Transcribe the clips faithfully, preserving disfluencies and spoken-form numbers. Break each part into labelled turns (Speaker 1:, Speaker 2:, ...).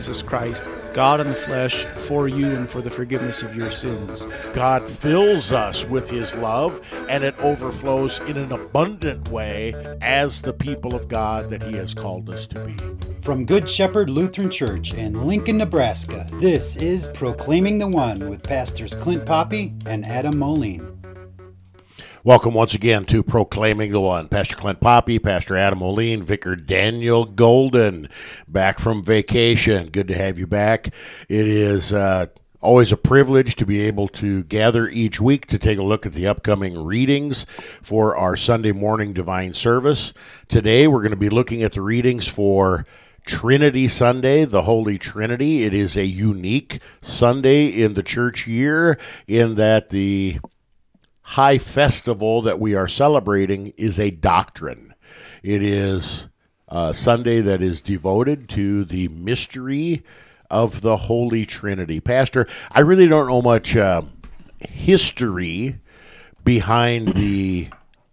Speaker 1: Jesus Christ, God in the flesh, for you and for the forgiveness of your sins.
Speaker 2: God fills us with his love, and it overflows in an abundant way as the people of God that he has called us to be.
Speaker 3: From Good Shepherd Lutheran Church in Lincoln, Nebraska, this is Proclaiming the One with Pastors Clint Poppy and Adam Moline.
Speaker 2: Welcome once again to Proclaiming the One. Pastor Clint Poppy, Pastor Adam Moline, Vicar Daniel Golden, back from vacation. Good to have you back. It is uh, always a privilege to be able to gather each week to take a look at the upcoming readings for our Sunday morning divine service. Today we're going to be looking at the readings for Trinity Sunday, the Holy Trinity. It is a unique Sunday in the church year in that the high festival that we are celebrating is a doctrine. It is a Sunday that is devoted to the mystery of the Holy Trinity. Pastor, I really don't know much uh, history behind the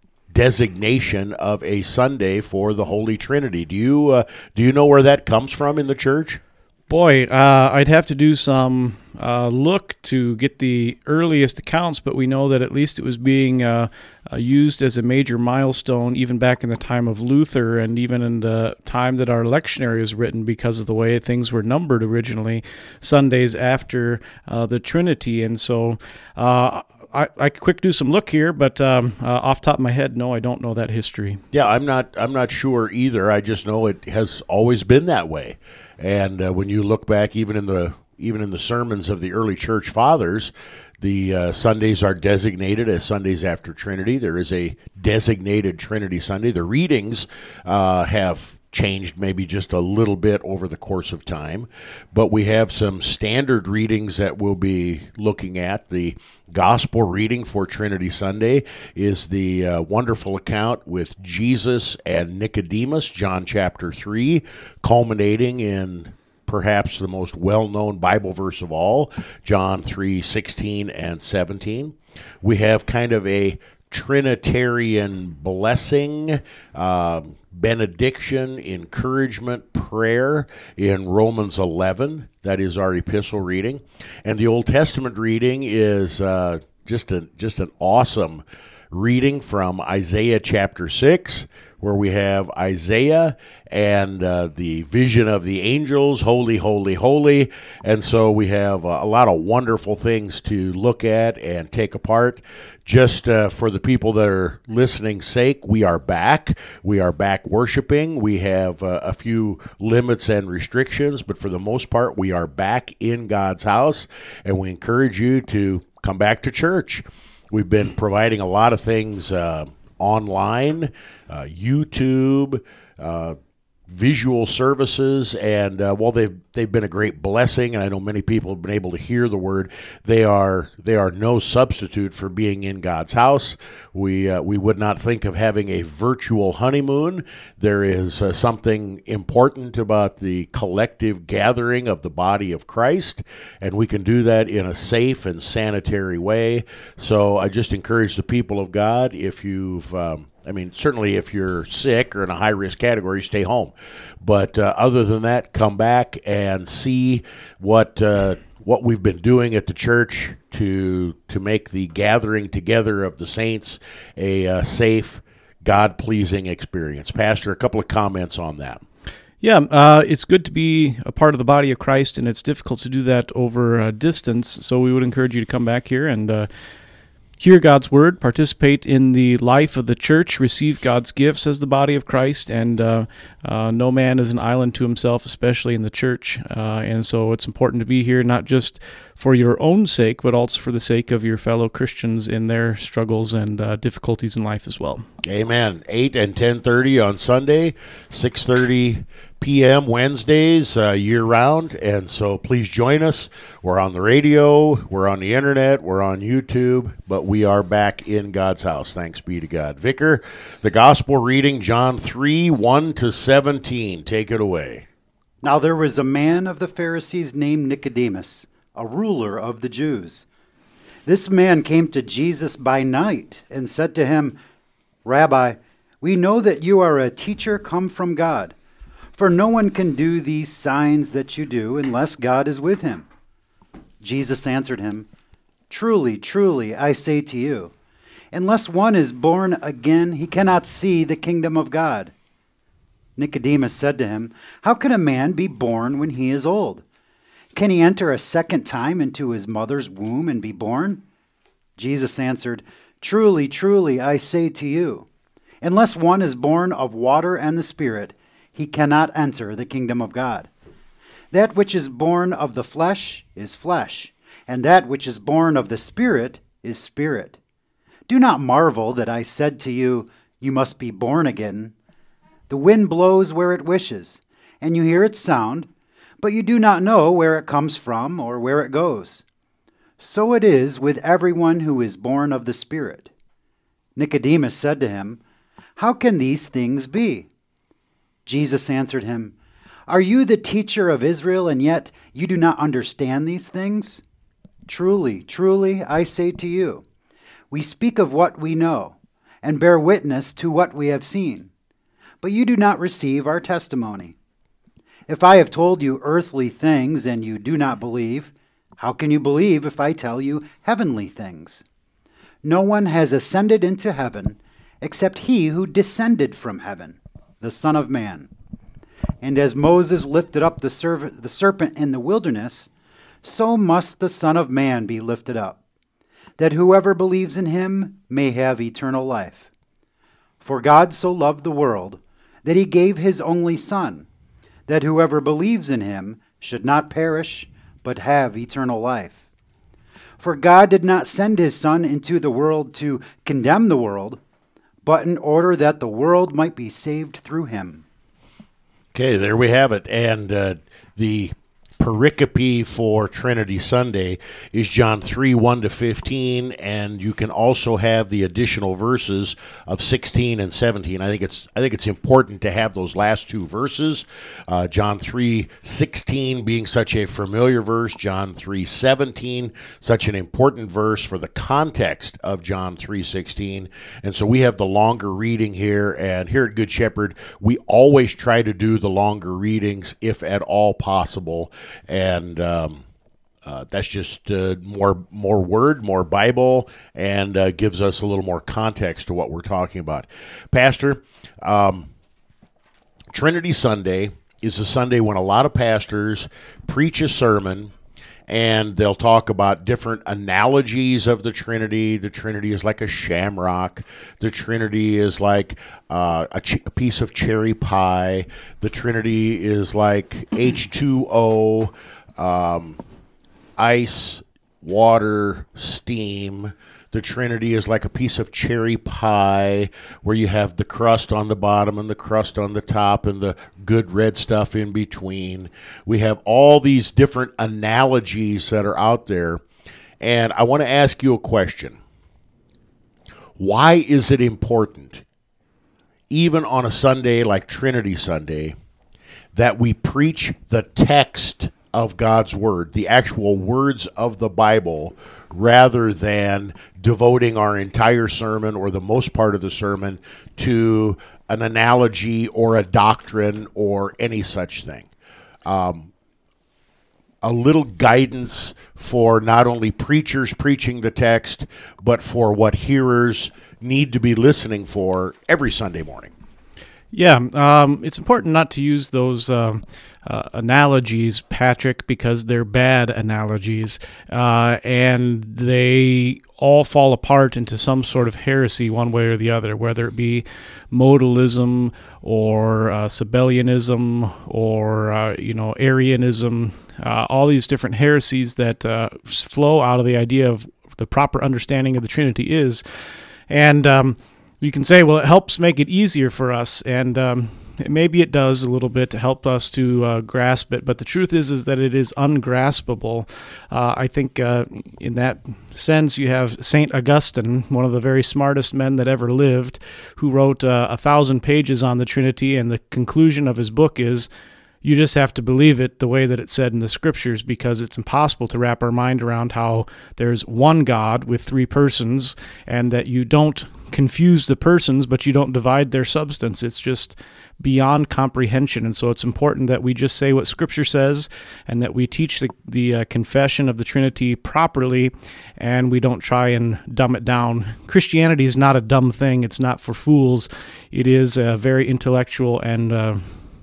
Speaker 2: designation of a Sunday for the Holy Trinity. Do you uh, do you know where that comes from in the church?
Speaker 1: Boy, uh, I'd have to do some uh, look to get the earliest accounts, but we know that at least it was being uh, uh, used as a major milestone even back in the time of Luther and even in the time that our lectionary was written because of the way things were numbered originally, Sundays after uh, the Trinity. And so uh, I, I could quick do some look here, but um, uh, off the top of my head, no, I don't know that history.
Speaker 2: Yeah, I'm not, I'm not sure either. I just know it has always been that way. And uh, when you look back, even in the even in the sermons of the early church fathers, the uh, Sundays are designated as Sundays after Trinity. There is a designated Trinity Sunday. The readings uh, have changed maybe just a little bit over the course of time, but we have some standard readings that we'll be looking at. The gospel reading for Trinity Sunday is the uh, wonderful account with Jesus and Nicodemus, John chapter three, culminating in perhaps the most well-known Bible verse of all, John three sixteen and seventeen. We have kind of a Trinitarian blessing, uh, benediction, encouragement, prayer in Romans eleven. That is our epistle reading. And the Old Testament reading is uh, just a just an awesome reading from Isaiah chapter six, where we have Isaiah and uh, the vision of the angels, holy, holy, holy. And so we have uh, a lot of wonderful things to look at and take apart. Just uh, for the people that are listening sake, we are back. We are back worshiping. We have uh, a few limits and restrictions, but for the most part, we are back in God's house, and we encourage you to come back to church. We've been providing a lot of things uh, online, uh, YouTube, uh, visual services, and uh, while they've they've been a great blessing, and I know many people have been able to hear the word, they are they are no substitute for being in God's house. We uh, we would not think of having a virtual honeymoon. There is uh, something important about the collective gathering of the body of Christ, and we can do that in a safe and sanitary way. So I just encourage the people of God, if you've um, I mean, certainly if you're sick or in a high-risk category, stay home. But uh, other than that, come back and see what uh, what we've been doing at the church to to make the gathering together of the saints a uh, safe, God-pleasing experience. Pastor, a couple of comments on that.
Speaker 1: Yeah, uh, it's good to be a part of the body of Christ, and it's difficult to do that over a distance. So we would encourage you to come back here and uh, hear God's word, participate in the life of the church, receive God's gifts as the body of Christ, and uh, uh, no man is an island to himself, especially in the church. Uh, and so it's important to be here, not just for your own sake, but also for the sake of your fellow Christians in their struggles and uh, difficulties in life as well.
Speaker 2: Amen. eight and ten thirty on Sunday, six thirty p.m. Wednesdays, uh, year-round, and so please join us. We're on the radio, we're on the internet, we're on YouTube, but we are back in God's house. Thanks be to God. Vicar, the gospel reading, John three, one to seventeen. Take it away.
Speaker 3: Now there was a man of the Pharisees named Nicodemus, a ruler of the Jews. This man came to Jesus by night and said to him, Rabbi, we know that you are a teacher come from God. For no one can do these signs that you do unless God is with him." Jesus answered him, "Truly, truly, I say to you, unless one is born again, he cannot see the kingdom of God." Nicodemus said to him, "How can a man be born when he is old? Can he enter a second time into his mother's womb and be born?" Jesus answered, "Truly, truly, I say to you, unless one is born of water and the Spirit, he cannot enter the kingdom of God. That which is born of the flesh is flesh, and that which is born of the Spirit is spirit. Do not marvel that I said to you, 'You must be born again.' The wind blows where it wishes, and you hear its sound, but you do not know where it comes from or where it goes. So it is with everyone who is born of the Spirit." Nicodemus said to him, "How can these things be?" Jesus answered him, "Are you the teacher of Israel, and yet you do not understand these things? Truly, truly, I say to you, we speak of what we know, and bear witness to what we have seen, but you do not receive our testimony. If I have told you earthly things and you do not believe, how can you believe if I tell you heavenly things? No one has ascended into heaven except he who descended from heaven, the Son of Man. And as Moses lifted up the, serv- the serpent in the wilderness, so must the Son of Man be lifted up, that whoever believes in him may have eternal life. For God so loved the world that he gave his only Son, that whoever believes in him should not perish, but have eternal life. For God did not send his Son into the world to condemn the world, but in order that the world might be saved through him."
Speaker 2: Okay, there we have it. And uh, the pericope for Trinity Sunday is John three, one to fifteen, and you can also have the additional verses of sixteen and seventeen. I think it's I think it's important to have those last two verses, uh, John three, sixteen being such a familiar verse, John three, seventeen, such an important verse for the context of John three, sixteen. And so we have the longer reading here, and here at Good Shepherd, we always try to do the longer readings if at all possible. And um, uh, that's just uh, more more word, more Bible, and uh, gives us a little more context to what we're talking about. Pastor, um, Trinity Sunday is a Sunday when a lot of pastors preach a sermon, and they'll talk about different analogies of the Trinity. The Trinity is like a shamrock. The Trinity is like uh, a, ch- a piece of cherry pie. The Trinity is like H two O, um, ice, water, steam. The Trinity is like a piece of cherry pie where you have the crust on the bottom and the crust on the top and the good red stuff in between. We have all these different analogies that are out there. And I want to ask you a question. Why is it important, even on a Sunday like Trinity Sunday, that we preach the text of God's Word, the actual words of the Bible, rather than devoting our entire sermon or the most part of the sermon to an analogy or a doctrine or any such thing? Um, a little guidance for not only preachers preaching the text, but for what hearers need to be listening for every Sunday morning.
Speaker 1: Yeah, um, it's important not to use those um, uh, analogies, Patrick, because they're bad analogies, uh, and they all fall apart into some sort of heresy one way or the other, whether it be modalism or uh, Sabellianism or uh, you know Arianism, uh, all these different heresies that uh, flow out of the idea of the proper understanding of the Trinity is, and um, you can say, well, it helps make it easier for us, and um, maybe it does a little bit to help us to uh, grasp it, but the truth is is that it is ungraspable. Uh, I think uh, in that sense you have Saint Augustine, one of the very smartest men that ever lived, who wrote uh, a thousand pages on the Trinity, and the conclusion of his book is, you just have to believe it the way that it's said in the Scriptures, because it's impossible to wrap our mind around how there's one God with three persons, and that you don't confuse the persons, but you don't divide their substance. It's just beyond comprehension. And so it's important that we just say what Scripture says and that we teach the, the uh, confession of the Trinity properly, and we don't try and dumb it down. Christianity is not a dumb thing. It's not for fools. It is uh, very intellectual, and uh,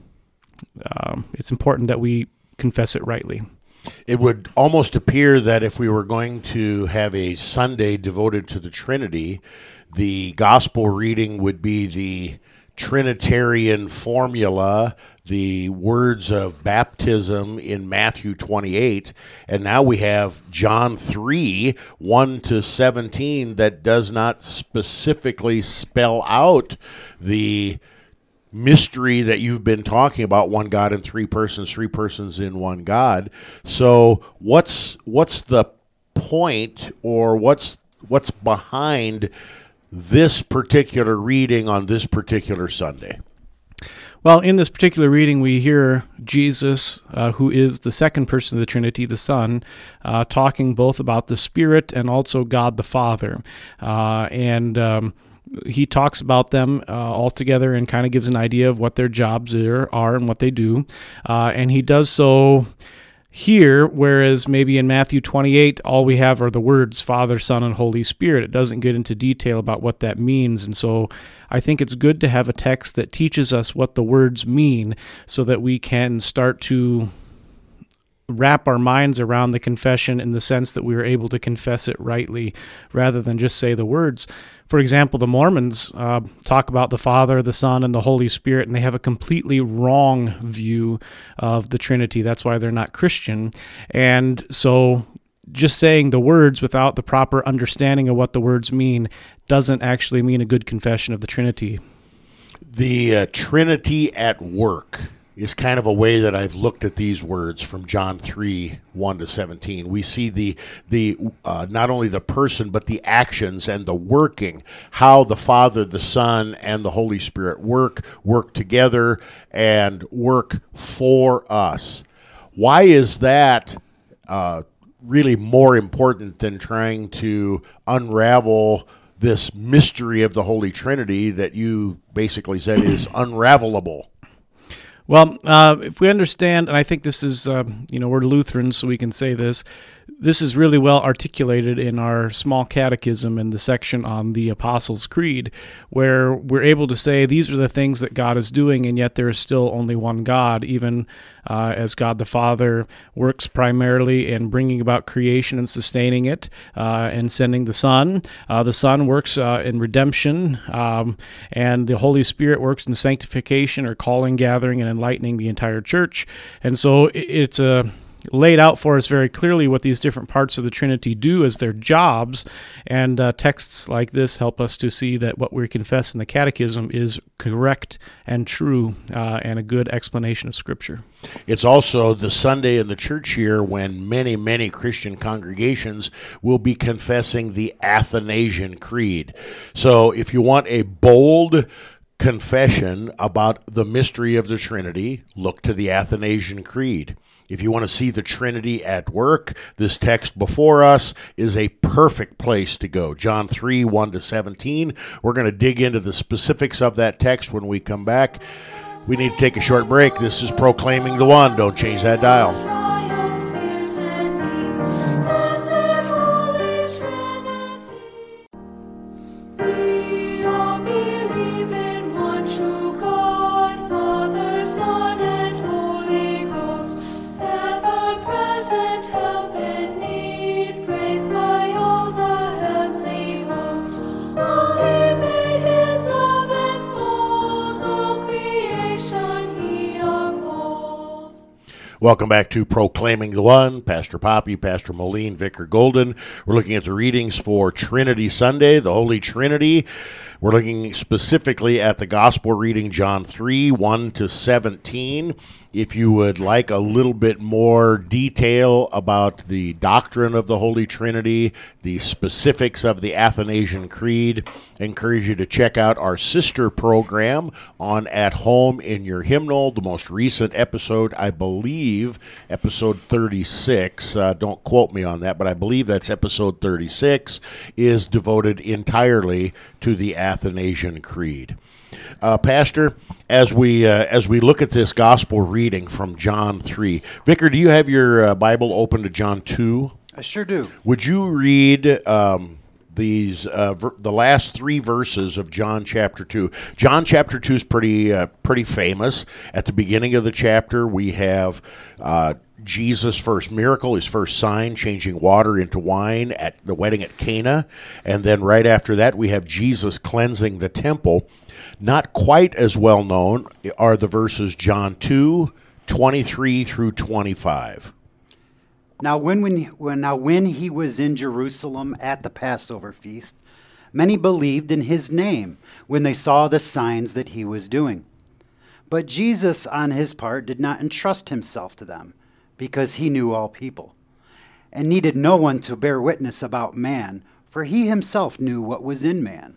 Speaker 1: uh, it's important that we confess it rightly.
Speaker 2: It would almost appear that if we were going to have a Sunday devoted to the Trinity, the gospel reading would be the Trinitarian formula, the words of baptism in Matthew twenty-eight, and now we have John three, one to seventeen, that does not specifically spell out the mystery that you've been talking about, one God in three persons, three persons in one God. So what's what's the point, or what's what's behind this particular reading on this particular Sunday?
Speaker 1: Well, in this particular reading, we hear Jesus, uh, who is the second person of the Trinity, the Son, uh, talking both about the Spirit and also God the Father. Uh, and um, he talks about them uh, all together and kind of gives an idea of what their jobs are, are and what they do. Uh, and he does so here, whereas maybe in Matthew twenty-eight, all we have are the words Father, Son, and Holy Spirit. It doesn't get into detail about what that means. And so I think it's good to have a text that teaches us what the words mean so that we can start to wrap our minds around the confession in the sense that we are able to confess it rightly rather than just say the words. For example, the Mormons uh, talk about the Father, the Son, and the Holy Spirit, and they have a completely wrong view of the Trinity. That's why they're not Christian. And so just saying the words without the proper understanding of what the words mean doesn't actually mean a good confession of the Trinity.
Speaker 2: The uh, Trinity at work is kind of a way that I've looked at these words from John three, one to seventeen. We see the the uh, not only the person, but the actions and the working, how the Father, the Son, and the Holy Spirit work, work together, and work for us. Why is that uh, really more important than trying to unravel this mystery of the Holy Trinity that you basically said is unravelable?
Speaker 1: Well, uh, if we understand, and I think this is, uh, you know, we're Lutherans, so we can say this, this is really well articulated in our small catechism in the section on the Apostles' Creed, where we're able to say these are the things that God is doing, and yet there is still only one God, even uh, as God the Father works primarily in bringing about creation and sustaining it, uh, and sending the Son. Uh, the Son works uh, in redemption, um, and the Holy Spirit works in sanctification, or calling, gathering, and enlightening the entire church. And so it's a laid out for us very clearly what these different parts of the Trinity do as their jobs, and uh, texts like this help us to see that what we confess in the Catechism is correct and true, uh, and a good explanation of Scripture.
Speaker 2: It's also the Sunday in the church year when many, many Christian congregations will be confessing the Athanasian Creed. So if you want a bold confession about the mystery of the Trinity, look to the Athanasian Creed. If you want to see the Trinity at work, this text before us is a perfect place to go. John three, one to seventeen. We're going to dig into the specifics of that text when we come back. We need to take a short break. This is Proclaiming the One. Don't change that dial. Welcome back to Proclaiming the One. Pastor Poppy, Pastor Moline, Vicar Golden. We're looking at the readings for Trinity Sunday, the Holy Trinity. We're looking specifically at the gospel reading, John three, one to seventeen. If you would like a little bit more detail about the doctrine of the Holy Trinity, the specifics of the Athanasian Creed, I encourage you to check out our sister program on At Home in Your Hymnal. The most recent episode, I believe, episode thirty-six, uh, don't quote me on that, but I believe that's episode thirty-six, is devoted entirely to the Athanasian Creed. Uh, Pastor, as we uh, as we look at this gospel reading from John three, Vicar, do you have your uh, Bible open to John two?
Speaker 3: I sure do.
Speaker 2: Would you read um, these uh, ver- the last three verses of John chapter two? John chapter two is pretty uh, pretty famous. At the beginning of the chapter, we have uh, Jesus' first miracle, his first sign, changing water into wine at the wedding at Cana, and then right after that, we have Jesus cleansing the temple. Not quite as well known are the verses John two, twenty-three through twenty-five.
Speaker 3: Now when, when, when, now when he was in Jerusalem at the Passover feast, many believed in his name when they saw the signs that he was doing. But Jesus, on his part, did not entrust himself to them, because he knew all people, and needed no one to bear witness about man, for he himself knew what was in man.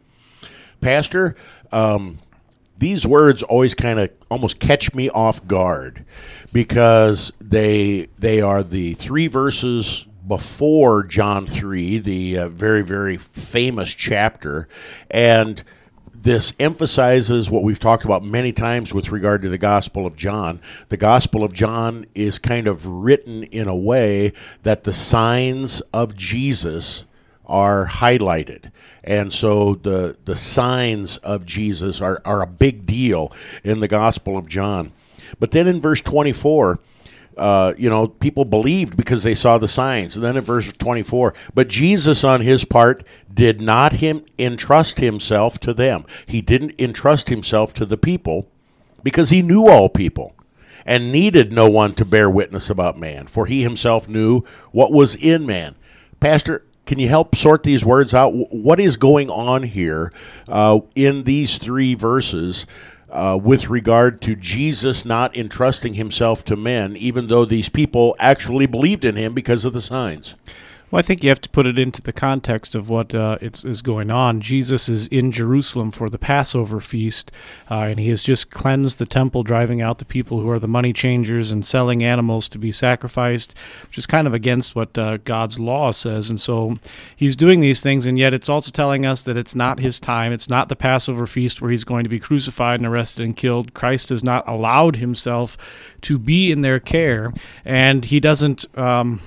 Speaker 2: Pastor, um, these words always kind of almost catch me off guard, because they they are the three verses before John three, the uh, very, very famous chapter, and this emphasizes what we've talked about many times with regard to the Gospel of John. The Gospel of John is kind of written in a way that the signs of Jesus are highlighted. And so the the signs of Jesus are, are a big deal in the Gospel of John. But then in verse twenty-four, uh, you know, people believed because they saw the signs. And then in verse twenty-four, but Jesus on his part did not him entrust himself to them. He didn't entrust himself to the people because he knew all people and needed no one to bear witness about man, for he himself knew what was in man. Pastor, can you help sort these words out? What is going on here uh, in these three verses uh, with regard to Jesus not entrusting himself to men, even though these people actually believed in him because of the signs?
Speaker 1: Well, I think you have to put it into the context of what uh, it's, is going on. Jesus is in Jerusalem for the Passover feast, uh, and he has just cleansed the temple, driving out the people who are the money changers and selling animals to be sacrificed, which is kind of against what uh, God's law says. And so he's doing these things, and yet it's also telling us that it's not his time. It's not the Passover feast where he's going to be crucified and arrested and killed. Christ has not allowed himself to be in their care, and he doesn't... Um,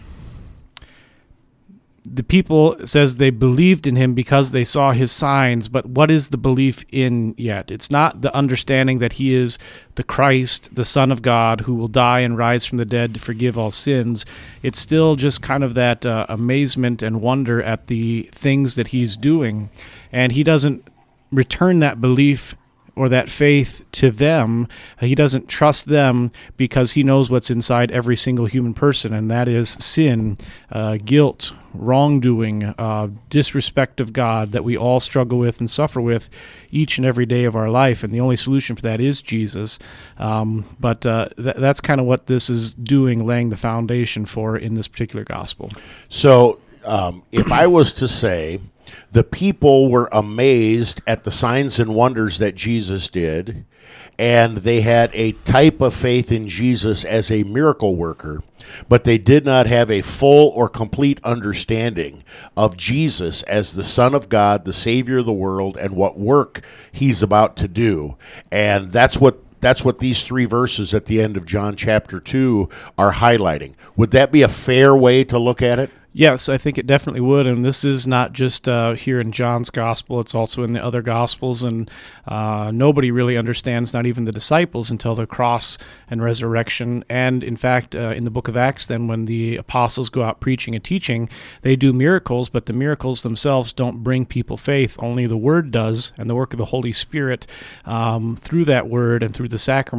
Speaker 1: The people, says they believed in him because they saw his signs, but what is the belief in yet? It's not the understanding that he is the Christ, the Son of God, who will die and rise from the dead to forgive all sins. It's still just kind of that uh, amazement and wonder at the things that he's doing, and he doesn't return that belief or that faith to them. He doesn't trust them because he knows what's inside every single human person, and that is sin, uh, guilt, wrongdoing, uh, disrespect of God that we all struggle with and suffer with each and every day of our life, and the only solution for that is Jesus. Um, but uh, th- that's kind of what this is doing, laying the foundation for in this particular gospel.
Speaker 2: So um, if I was to say the people were amazed at the signs and wonders that Jesus did, and they had a type of faith in Jesus as a miracle worker, but they did not have a full or complete understanding of Jesus as the Son of God, the Savior of the world, and what work he's about to do. And that's what that's what these three verses at the end of John chapter two are highlighting. Would that be a fair way to look at it?
Speaker 1: Yes, I think it definitely would, and this is not just uh, here in John's gospel, it's also in the other gospels, and uh, nobody really understands, not even the disciples, until the cross and resurrection. And in fact, uh, in the book of Acts, then, when the apostles go out preaching and teaching, they do miracles, but the miracles themselves don't bring people faith. Only the Word does, and the work of the Holy Spirit um, through that Word and through the sacraments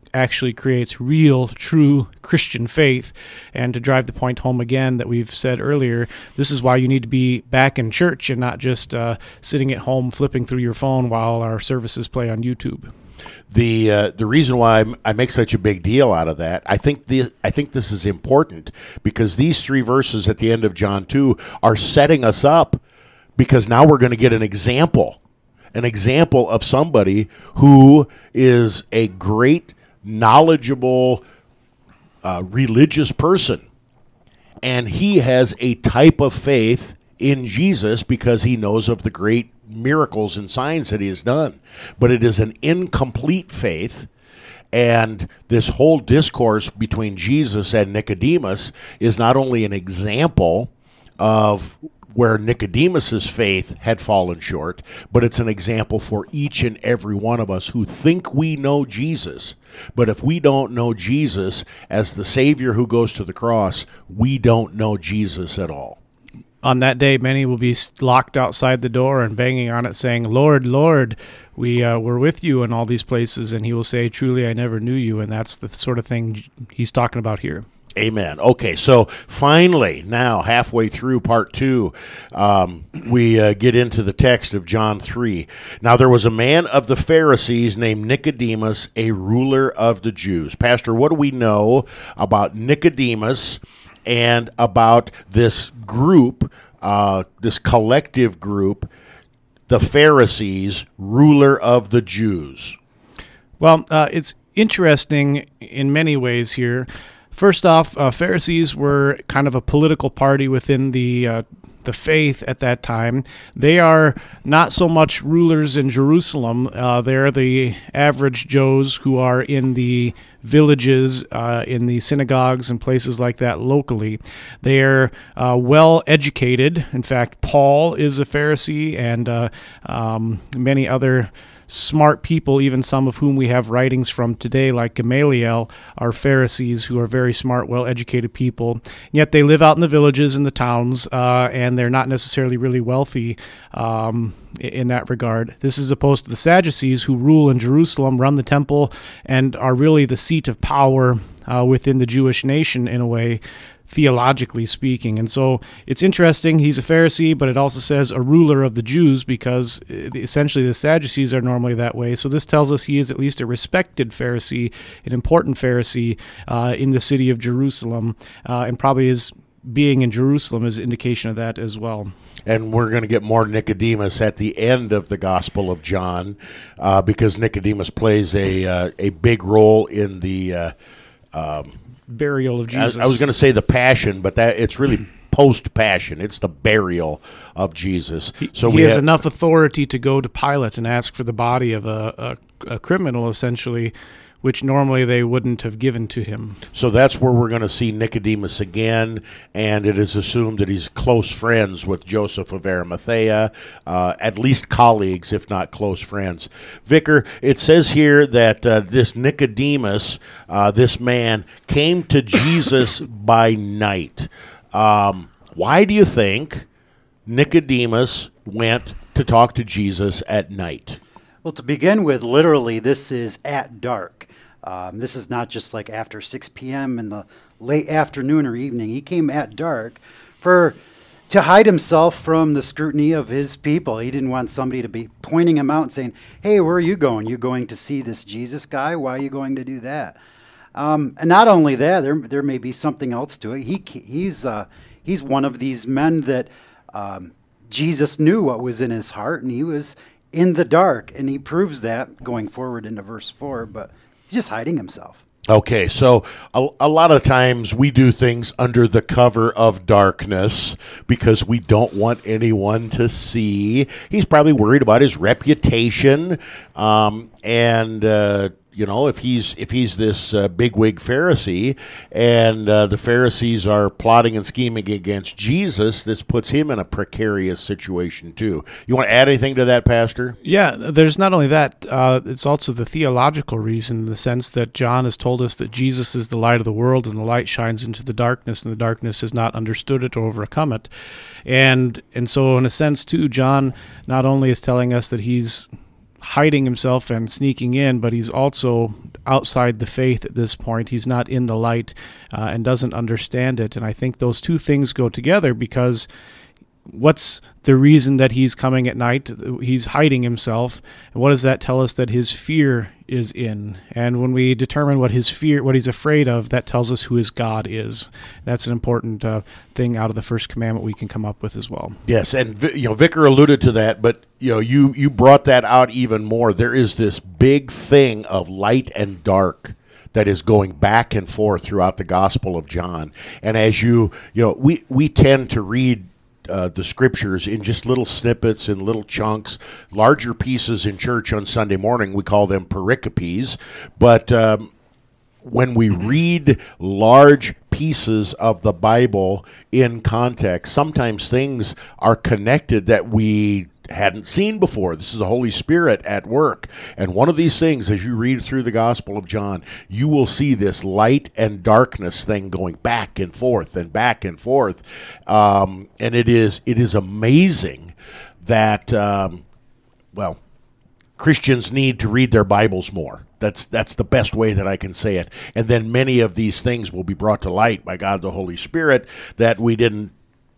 Speaker 1: actually creates real, true Christian faith. And to drive the point home again that we've said earlier, this is why you need to be back in church and not just uh, sitting at home flipping through your phone while our services play on YouTube.
Speaker 2: The uh, the reason why I'm, I make such a big deal out of that, I think the I think this is important because these three verses at the end of John two are setting us up, because now we're going to get an example, an example of somebody who is a great, knowledgeable, uh, religious person, and he has a type of faith in Jesus because he knows of the great miracles and signs that he has done. But it is an incomplete faith, and this whole discourse between Jesus and Nicodemus is not only an example of where Nicodemus's faith had fallen short, but it's an example for each and every one of us who think we know Jesus. But if we don't know Jesus as the Savior who goes to the cross, we don't know Jesus at all.
Speaker 1: On that day, many will be locked outside the door and banging on it, saying, "Lord, Lord, we uh, were with you in all these places." And he will say, "Truly, I never knew you." And that's the sort of thing he's talking about here.
Speaker 2: Amen. Okay, so finally, now halfway through part two, um, we uh, get into the text of John three. Now there was a man of the Pharisees named Nicodemus, a ruler of the Jews. Pastor, what do we know about Nicodemus and about this group, uh, this collective group, the Pharisees, ruler of the Jews?
Speaker 1: Well, uh, it's interesting in many ways here. First off, uh, Pharisees were kind of a political party within the uh, the faith at that time. They are not so much rulers in Jerusalem. Uh, they're the average Joes who are in the villages, uh, in the synagogues and places like that locally. They are uh, well educated. In fact, Paul is a Pharisee, and uh, um, many other smart people, even some of whom we have writings from today, like Gamaliel, are Pharisees who are very smart, well-educated people. Yet they live out in the villages and the towns, uh, and they're not necessarily really wealthy um, in that regard. This is opposed to the Sadducees, who rule in Jerusalem, run the temple, and are really the seat of power uh, within the Jewish nation in a way, theologically speaking. And so it's interesting, he's a Pharisee, but it also says a ruler of the Jews, because essentially the Sadducees are normally that way. So this tells us he is at least a respected Pharisee, an important Pharisee uh, in the city of Jerusalem, uh, and probably his being in Jerusalem is an indication of that as well.
Speaker 2: And we're going to get more Nicodemus at the end of the Gospel of John, uh, because Nicodemus plays a uh, a big role in the uh, um,
Speaker 1: burial of Jesus.
Speaker 2: I, I was going to say the passion, but that it's really post-passion. It's the burial of Jesus. So
Speaker 1: he
Speaker 2: we
Speaker 1: has
Speaker 2: have,
Speaker 1: enough authority to go to Pilate and ask for the body of a, a, a criminal, essentially, which normally they wouldn't have given to him.
Speaker 2: So that's where we're going to see Nicodemus again, and it is assumed that he's close friends with Joseph of Arimathea, uh, at least colleagues, if not close friends. Vicar, it says here that uh, this Nicodemus, uh, this man, came to Jesus by night. Um, why do you think Nicodemus went to talk to Jesus at night?
Speaker 3: Well, to begin with, literally, this is at dark. Um, this is not just like after six p.m. in the late afternoon or evening. He came at dark for to hide himself from the scrutiny of his people. He didn't want somebody to be pointing him out and saying, "Hey, where are you going? You going to see this Jesus guy? Why are you going to do that?" Um, and not only that, there there may be something else to it. He he's uh, he's one of these men that um, Jesus knew what was in his heart, and he was in the dark, and he proves that going forward into verse four, but he's just hiding himself.
Speaker 2: Okay, so a, a lot of times we do things under the cover of darkness because we don't want anyone to see. He's probably worried about his reputation, um, and uh, you know, if he's if he's this uh, bigwig Pharisee, and uh, the Pharisees are plotting and scheming against Jesus, this puts him in a precarious situation too. You want to add anything to that, Pastor?
Speaker 1: Yeah, there's not only that, uh, it's also the theological reason, in the sense that John has told us that Jesus is the light of the world, and the light shines into the darkness, and the darkness has not understood it or overcome it. And and so in a sense, too, John not only is telling us that he's hiding himself and sneaking in, but he's also outside the faith at this point. He's not in the light uh, and doesn't understand it. And I think those two things go together, because what's the reason that he's coming at night? He's hiding himself. And what does that tell us? That his fear is in. And when we determine what his fear, what he's afraid of, that tells us who his God is. That's an important uh, thing out of the first commandment we can come up with as well.
Speaker 2: Yes, and you know, Vicar alluded to that, but you know, you you brought that out even more. There is this big thing of light and dark that is going back and forth throughout the Gospel of John. And as you, you know, we, we tend to read Uh, the scriptures in just little snippets and little chunks, larger pieces in church on Sunday morning. We call them pericopes. But um, when we read large pieces of the Bible in context, sometimes things are connected that we hadn't seen before. This is the Holy Spirit at work. And one of these things, as you read through the Gospel of John, you will see this light and darkness thing going back and forth and back and forth. Um, and it is it is amazing that, um, well, Christians need to read their Bibles more. That's that's the best way that I can say it. And then many of these things will be brought to light by God the Holy Spirit that we didn't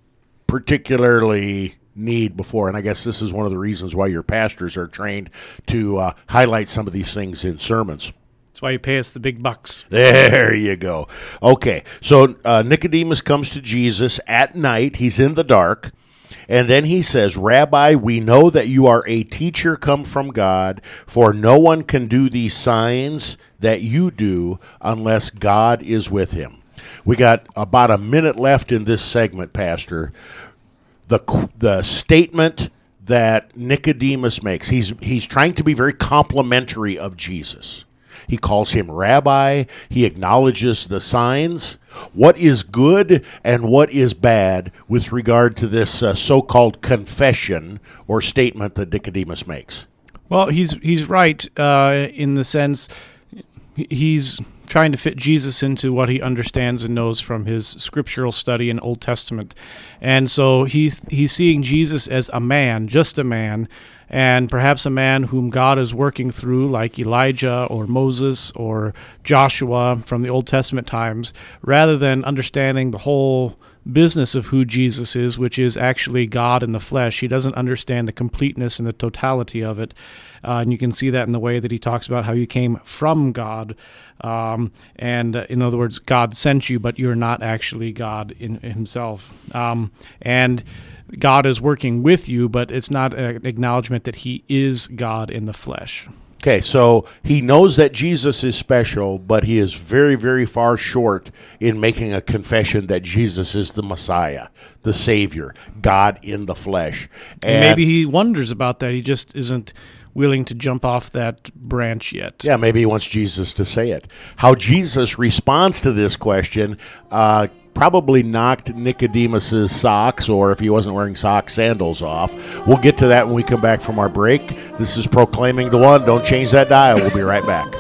Speaker 2: particularly need before. And I guess this is one of the reasons why your pastors are trained to uh, highlight some of these things in sermons.
Speaker 1: That's why you pay us the big bucks.
Speaker 2: There you go. Okay, so uh, Nicodemus comes to Jesus at night. He's in the dark. And then he says, Rabbi, we know that you are a teacher come from God, for no one can do these signs that you do unless God is with him. We got about a minute left in this segment, Pastor. The the statement that Nicodemus makes, he's he's trying to be very complimentary of Jesus. He calls him rabbi. He acknowledges the signs. What is good and what is bad with regard to this uh, so-called confession or statement that Nicodemus makes?
Speaker 1: Well, he's he's right uh, in the sense he's trying to fit Jesus into what he understands and knows from his scriptural study in Old Testament. And so he's he's seeing Jesus as a man, just a man, and perhaps a man whom God is working through, like Elijah or Moses or Joshua from the Old Testament times, rather than understanding the whole business of who Jesus is, which is actually God in the flesh. He doesn't understand the completeness and the totality of it. Uh, and you can see that in the way that he talks about how you came from God. Um, and uh, in other words, God sent you, but you're not actually God in, in himself. Um, and God is working with you, but it's not an acknowledgement that he is God in the flesh.
Speaker 2: Okay, so he knows that Jesus is special, but he is very, very far short in making a confession that Jesus is the Messiah, the Savior, God in the flesh.
Speaker 1: And, and maybe he wonders about that. He just isn't willing to jump off that branch yet.
Speaker 2: Yeah, maybe he wants Jesus to say it. How Jesus responds to this question uh, probably knocked Nicodemus's socks, or if he wasn't wearing socks, sandals off. We'll get to that when we come back from our break. This is Proclaiming the One. Don't change that dial. We'll be right back.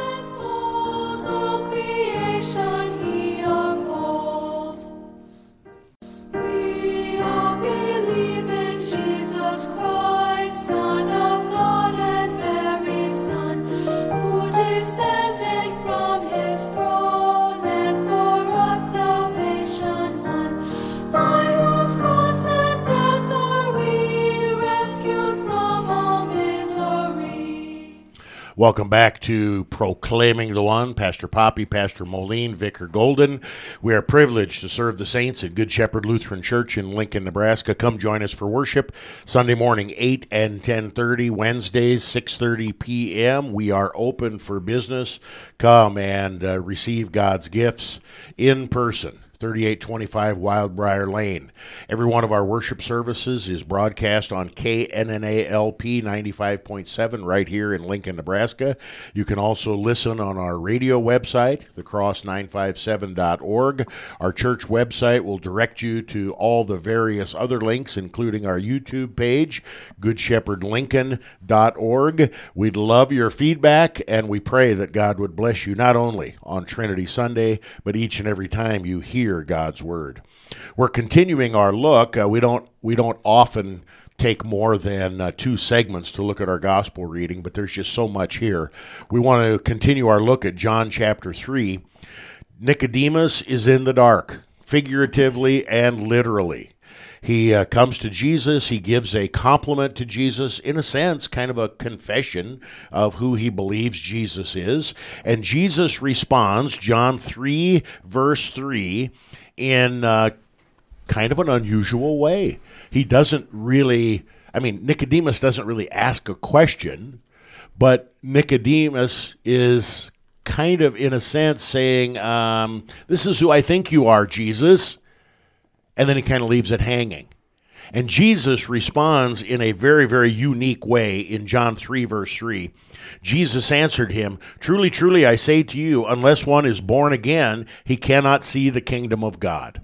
Speaker 2: Welcome back to Proclaiming the One. Pastor Poppy, Pastor Moline, Vicar Golden. We are privileged to serve the saints at Good Shepherd Lutheran Church in Lincoln, Nebraska. Come join us for worship Sunday morning, eight and ten thirty, Wednesdays, six thirty p.m. We are open for business. Come and uh, receive God's gifts in person. thirty-eight twenty-five Wildbriar Lane. Every one of our worship services is broadcast on K N N A L P ninety-five point seven right here in Lincoln, Nebraska. You can also listen on our radio website, the cross nine five seven dot org. Our church website will direct you to all the various other links, including our YouTube page, good shepherd lincoln dot org. We'd love your feedback, and we pray that God would bless you not only on Trinity Sunday, but each and every time you hear God's Word. We're continuing our look. Uh, we don't we don't often take more than uh, two segments to look at our gospel reading, but there's just so much here. We want to continue our look at John chapter three. Nicodemus is in the dark, figuratively and literally. He uh, comes to Jesus. He gives a compliment to Jesus, in a sense, kind of a confession of who he believes Jesus is. And Jesus responds, John three, verse three, in uh, kind of an unusual way. He doesn't really, I mean, Nicodemus doesn't really ask a question, but Nicodemus is kind of, in a sense, saying, um, this is who I think you are, Jesus. And then he kind of leaves it hanging. And Jesus responds in a very, very unique way in John three, verse three. Jesus answered him, truly, truly, I say to you, unless one is born again, he cannot see the kingdom of God.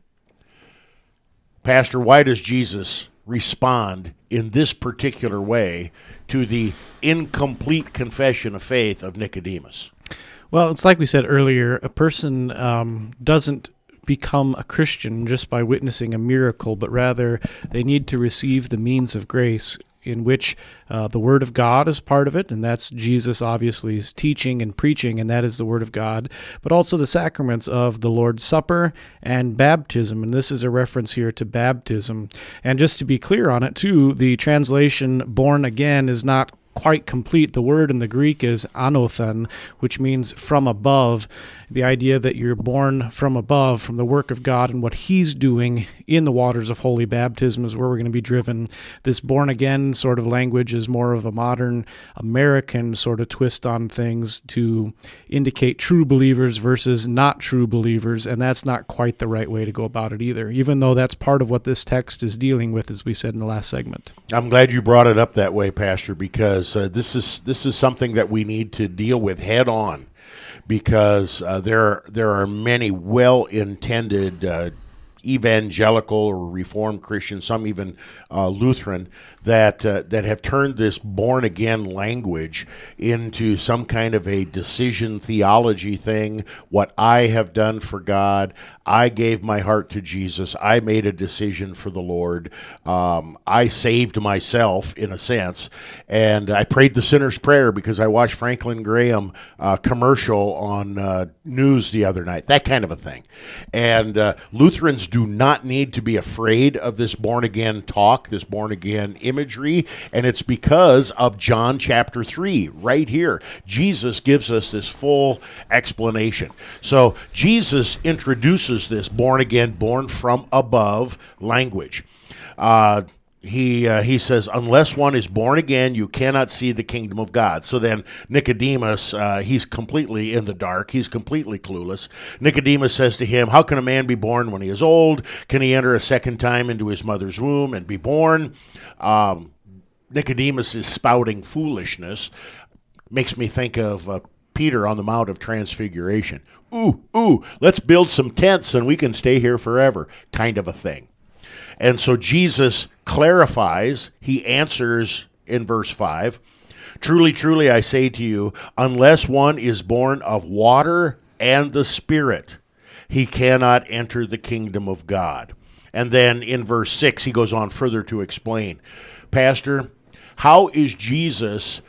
Speaker 2: Pastor, why does Jesus respond in this particular way to the incomplete confession of faith of Nicodemus?
Speaker 1: Well, it's like we said earlier, a person um, doesn't become a Christian just by witnessing a miracle, but rather they need to receive the means of grace in which uh, the Word of God is part of it, and that's Jesus obviously is teaching and preaching, and that is the Word of God, but also the sacraments of the Lord's Supper and baptism, and this is a reference here to baptism. And just to be clear on it, too, the translation born again is not quite complete. The word in the Greek is anothen, which means from above. The idea that you're born from above, from the work of God and what He's doing in the waters of holy baptism is where we're going to be driven. This born again sort of language is more of a modern American sort of twist on things to indicate true believers versus not true believers, and that's not quite the right way to go about it either, even though that's part of what this text is dealing with, as we said in the last segment.
Speaker 2: I'm glad you brought it up that way, Pastor, because uh, this is this is something that we need to deal with head on. Because uh, there there are many well-intended uh, evangelical or Reformed Christians, some even uh, Lutheran, that uh, that have turned this born-again language into some kind of a decision theology thing. What I have done for God, I gave my heart to Jesus, I made a decision for the Lord, um, I saved myself, in a sense, and I prayed the sinner's prayer because I watched Franklin Graham uh, commercial on uh, news the other night, that kind of a thing. And uh, Lutherans do not need to be afraid of this born-again talk, this born-again imagery, and it's because of John chapter three, right here. Jesus gives us this full explanation. So Jesus introduces this born-again, born from above language. Uh, He uh, he says, unless one is born again, you cannot see the kingdom of God. So then Nicodemus, uh, he's completely in the dark. He's completely clueless. Nicodemus says to him, how can a man be born when he is old? Can he enter a second time into his mother's womb and be born? Um, Nicodemus is spouting foolishness. Makes me think of uh, Peter on the Mount of Transfiguration. Ooh, ooh, let's build some tents and we can stay here forever, kind of a thing. And so Jesus clarifies, he answers in verse five, truly, truly, I say to you, unless one is born of water and the Spirit, he cannot enter the kingdom of God. And then in verse six, he goes on further to explain, Pastor, how is Jesus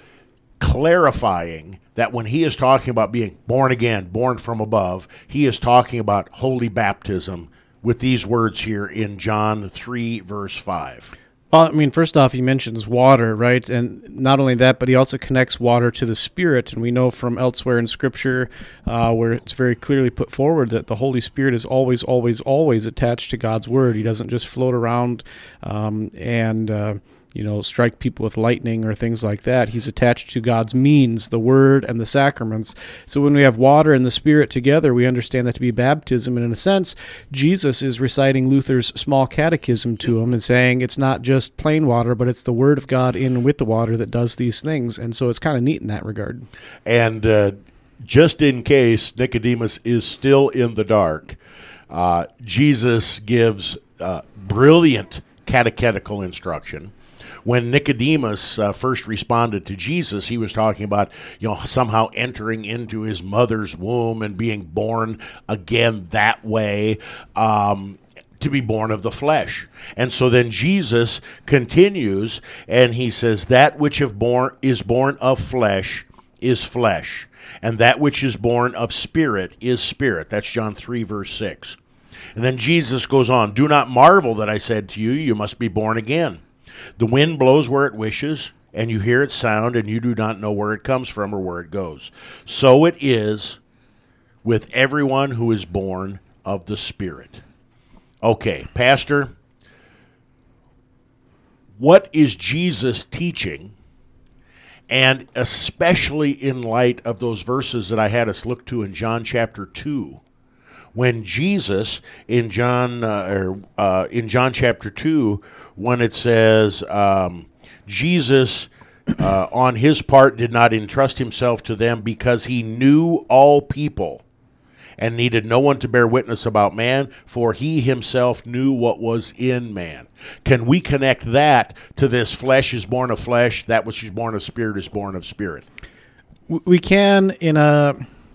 Speaker 2: clarifying that when he is talking about being born again, born from above, he is talking about holy baptism with these words here in John three, verse five.
Speaker 1: Well, I mean, first off, he mentions water, right? And not only that, but he also connects water to the Spirit. And we know from elsewhere in Scripture uh, where it's very clearly put forward that the Holy Spirit is always, always, always attached to God's Word. He doesn't just float around um, and... Uh, you know, strike people with lightning or things like that. He's attached to God's means, the Word and the sacraments. So when we have water and the Spirit together, we understand that to be baptism. And in a sense, Jesus is reciting Luther's small catechism to him and saying it's not just plain water, but it's the Word of God in with the water that does these things. And so it's kind of neat in that regard.
Speaker 2: And uh, just in case Nicodemus is still in the dark, uh, Jesus gives uh, brilliant catechetical instruction. When Nicodemus uh, first responded to Jesus, he was talking about, you know, somehow entering into his mother's womb and being born again that way. Um, to be born of the flesh. And so then Jesus continues, and he says, that which have born, is born of flesh is flesh, and that which is born of spirit is spirit. That's John three, verse six. And then Jesus goes on, do not marvel that I said to you, you must be born again. The wind blows where it wishes, and you hear its sound, and you do not know where it comes from or where it goes. So it is with everyone who is born of the Spirit. Okay, Pastor, what is Jesus teaching? And especially in light of those verses that I had us look to in John chapter two, when Jesus in John uh, or, uh, in John chapter two, when it says um, Jesus uh, on his part did not entrust himself to them because he knew all people and needed no one to bear witness about man, for he himself knew what was in man. Can we connect that to this flesh is born of flesh, that which is born of spirit is born of spirit?
Speaker 1: We can in a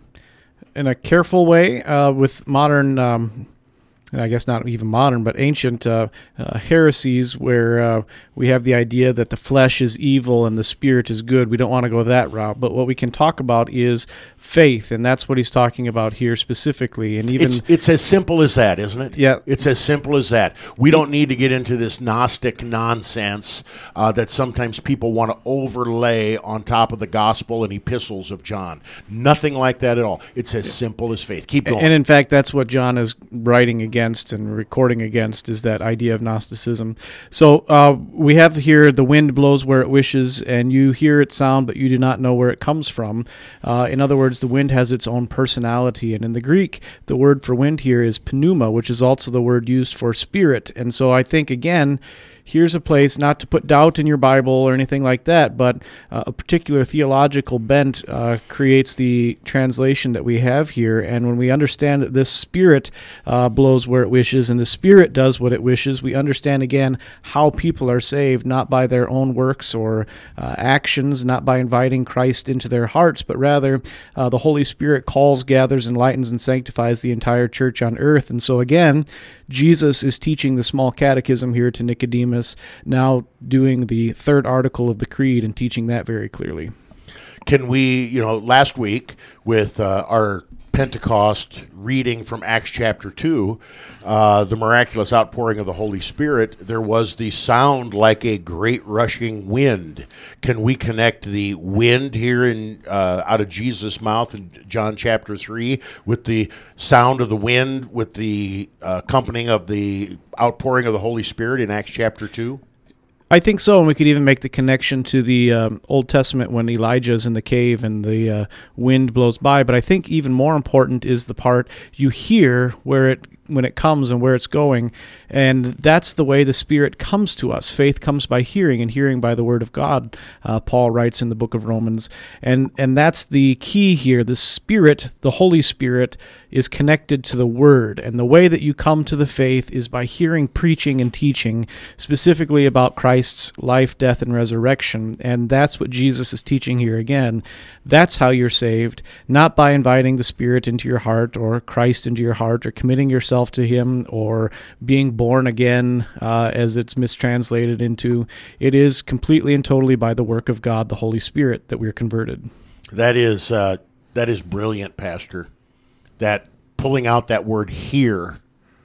Speaker 1: in a careful way uh, with modern, um, I guess not even modern, but ancient uh, uh, heresies where uh, we have the idea that the flesh is evil and the spirit is good. We don't want to go that route. But what we can talk about is faith, and that's what he's talking about here specifically. And even
Speaker 2: it's, it's as simple as that, isn't it?
Speaker 1: Yeah.
Speaker 2: It's as simple as that. We don't need to get into this Gnostic nonsense uh, that sometimes people want to overlay on top of the gospel and epistles of John. Nothing like that at all. It's as simple as faith. Keep going.
Speaker 1: And in fact, that's what John is writing against and recording against, is that idea of Gnosticism. So uh, we have here the wind blows where it wishes, and you hear its sound, but you do not know where it comes from. Uh, in other words, the wind has its own personality. And in the Greek, the word for wind here is pneuma, which is also the word used for spirit. And so I think, again, here's a place not to put doubt in your Bible or anything like that, but uh, a particular theological bent uh, creates the translation that we have here. And when we understand that this Spirit uh, blows where it wishes and the Spirit does what it wishes, we understand again how people are saved, not by their own works or uh, actions, not by inviting Christ into their hearts, but rather uh, the Holy Spirit calls, gathers, enlightens, and sanctifies the entire church on earth. And so again, Jesus is teaching the small catechism here to Nicodemus, now doing the third article of the Creed and teaching that very clearly.
Speaker 2: Can we, you know, last week with uh, our Pentecost reading from Acts chapter two, uh, the miraculous outpouring of the Holy Spirit, there was the sound like a great rushing wind. Can we connect the wind here in uh, out of Jesus' mouth in John chapter three with the sound of the wind, with the uh, accompanying of the outpouring of the Holy Spirit in Acts chapter two?
Speaker 1: I think so, and we could even make the connection to the um, Old Testament when Elijah's in the cave and the uh, wind blows by. But I think even more important is the part you hear where it when it comes and where it's going, and that's the way the Spirit comes to us. Faith comes by hearing, and hearing by the Word of God, uh, Paul writes in the book of Romans. And and that's the key here. The Spirit, the Holy Spirit, is connected to the Word, and the way that you come to the faith is by hearing preaching and teaching, specifically about Christ's life, death, and resurrection. And that's what Jesus is teaching here again. That's how you're saved, not by inviting the Spirit into your heart or Christ into your heart or committing yourself to Him or being born again, uh, as it's mistranslated into. It is completely and totally by the work of God, the Holy Spirit, that we're converted.
Speaker 2: That is uh, that is brilliant, Pastor. That pulling out that word "hear,"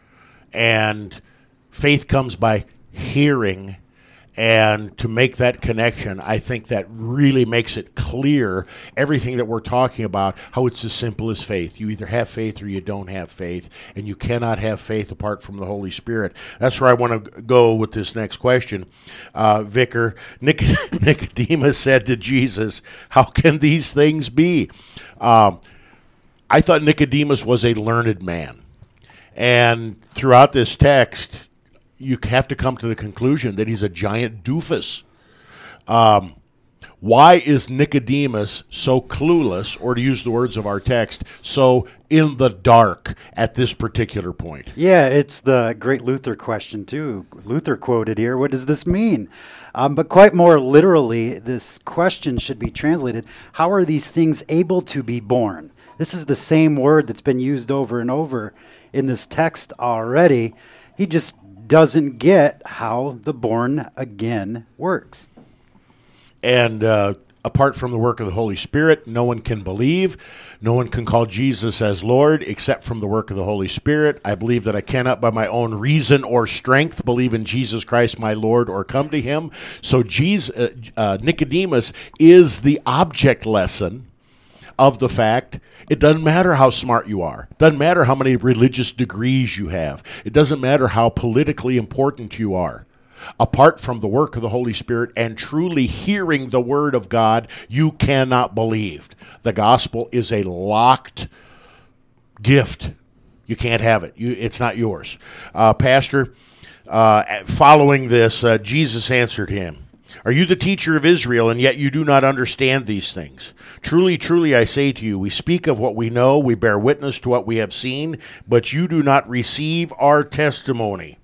Speaker 2: and faith comes by hearing. And to make that connection, I think that really makes it clear everything that we're talking about, how it's as simple as faith. You either have faith or you don't have faith, and you cannot have faith apart from the Holy Spirit. That's where I want to go with this next question. Uh, Vicar, Nic- Nicodemus said to Jesus, how can these things be? Um, I thought Nicodemus was a learned man. And throughout this text, you have to come to the conclusion that he's a giant doofus. Um, why is Nicodemus so clueless, or to use the words of our text, so in the dark at this particular point?
Speaker 3: Yeah, it's the great Luther question, too. Luther quoted here, what does this mean? Um, but quite more literally, this question should be translated, how are these things able to be born? This is the same word that's been used over and over in this text already. He just doesn't get how the born again works.
Speaker 2: And uh, apart from the work of the Holy Spirit, no one can believe. No one can call Jesus as Lord except from the work of the Holy Spirit. I believe that I cannot by my own reason or strength believe in Jesus Christ my Lord or come to him. So Jesus, uh, uh, Nicodemus is the object lesson of the fact it doesn't matter how smart you are. It doesn't matter how many religious degrees you have. It doesn't matter how politically important you are. Apart from the work of the Holy Spirit and truly hearing the Word of God, you cannot believe. The gospel is a locked gift. You can't have it. You, it's not yours. Uh, Pastor, uh, following this, uh, Jesus answered him, "Are you the teacher of Israel, and yet you do not understand these things? Truly, truly, I say to you, we speak of what we know, we bear witness to what we have seen, but you do not receive our testimony."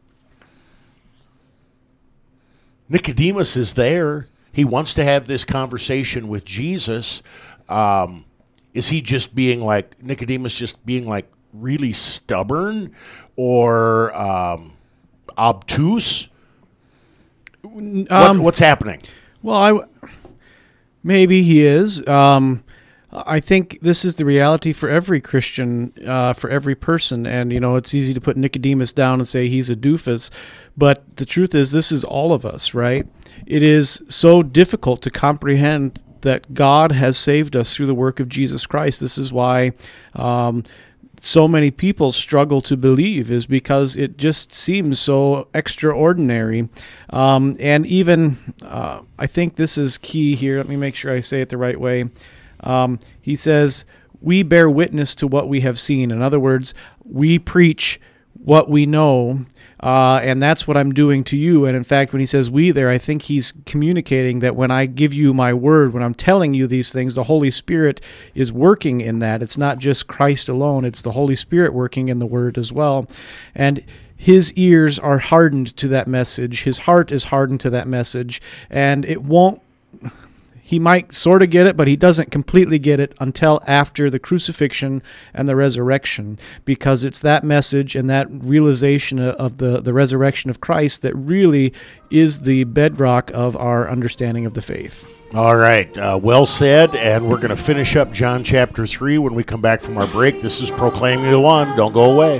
Speaker 2: Nicodemus is there. He wants to have this conversation with Jesus. Um, is he just being like, Nicodemus just being like really stubborn or um, obtuse?
Speaker 1: Um,
Speaker 2: what, what's happening?
Speaker 1: Well, I, maybe he is. Um, I think this is the reality for every Christian, uh, for every person. And, you know, it's easy to put Nicodemus down and say he's a doofus. But the truth is, this is all of us, right? It is so difficult to comprehend that God has saved us through the work of Jesus Christ. This is why um, so many people struggle to believe, is because it just seems so extraordinary. Um, and even, uh, I think this is key here. Let me make sure I say it the right way. Um, he says, we bear witness to what we have seen. In other words, we preach what we know, uh, and that's what I'm doing to you. And in fact, when he says we there, I think he's communicating that when I give you my word, when I'm telling you these things, the Holy Spirit is working in that. It's not just Christ alone, it's the Holy Spirit working in the word as well. And his ears are hardened to that message. His heart is hardened to that message, and it won't He might sort of get it, but he doesn't completely get it until after the crucifixion and the resurrection, because it's that message and that realization of the, the resurrection of Christ that really is the bedrock of our understanding of the faith.
Speaker 2: All right, uh, well said, and we're going to finish up John chapter three when we come back from our break. This is Proclaiming the One. Don't go away.